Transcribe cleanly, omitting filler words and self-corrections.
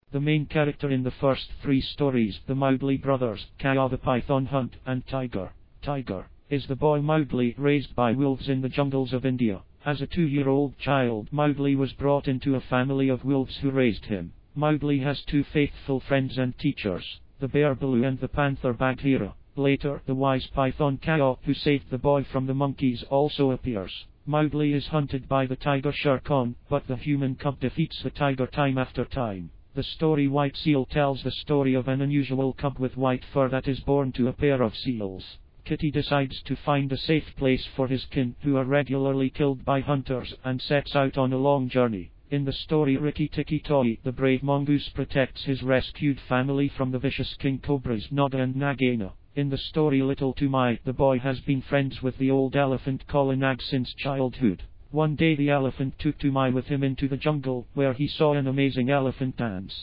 The main character in the first three stories, the Mowgli brothers, Kaaw the python hunt, and Tiger. Tiger is the boy Mowgli, raised by wolves in the jungles of India. As a 2-year-old child, Mowgli was brought into a family of wolves who raised him. Mowgli has two faithful friends and teachers, the bear Baloo and the panther Bagheera. Later, the wise python Kaaw, who saved the boy from the monkeys, also appears. Mowgli is hunted by the tiger Shere Khan, but the human cub defeats the tiger time after time. The story White Seal tells the story of an unusual cub with white fur that is born to a pair of seals. Kitty decides to find a safe place for his kin, who are regularly killed by hunters, and sets out on a long journey. In the story Rikki Tikki Tavi, the brave mongoose protects his rescued family from the vicious king cobras Naga and Nagaina. In the story Little Toomai, the boy has been friends with the old elephant Kala Nag since childhood. One day the elephant took Toomai with him into the jungle, where he saw an amazing elephant dance.